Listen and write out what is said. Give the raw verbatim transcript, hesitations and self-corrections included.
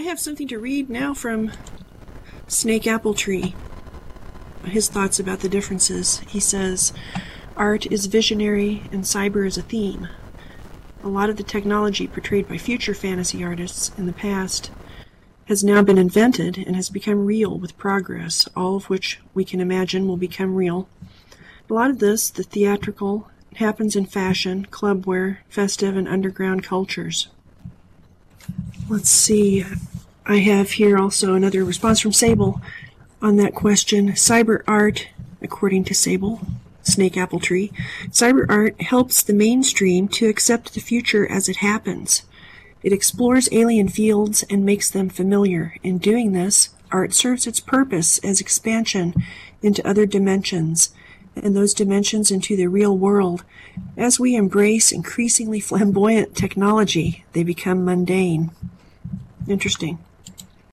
have something to read now from Snake Appletree. His thoughts about the differences. He says, art is visionary and cyber is a theme. A lot of the technology portrayed by future fantasy artists in the past has now been invented and has become real with progress, all of which we can imagine will become real. A lot of this, the theatrical, happens in fashion, clubwear, festive, and underground cultures. Let's see. I have here also another response from Sable on that question. Cyber art, according to Sable, Snake Appletree, cyber art helps the mainstream to accept the future as it happens. It explores alien fields and makes them familiar. In doing this, art serves its purpose as expansion into other dimensions, and those dimensions into the real world. As we embrace increasingly flamboyant technology, they become mundane. Interesting.